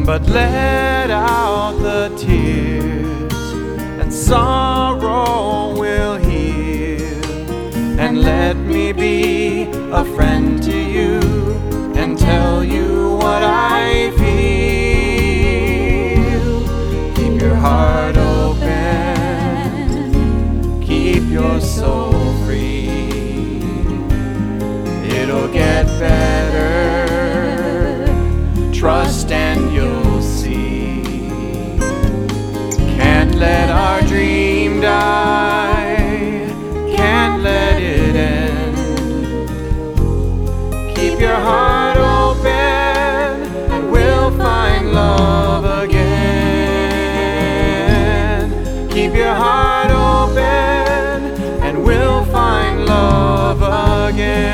but let out the tears, and sorrow will heal. And let me be a friend to you and tell you what I feel. Keep your heart open, keep your soul free. It'll get better, trust and you'll see. Can't let our dream die, can't let it end. Keep your heart open and we'll find love again. Keep your heart open and we'll find love again.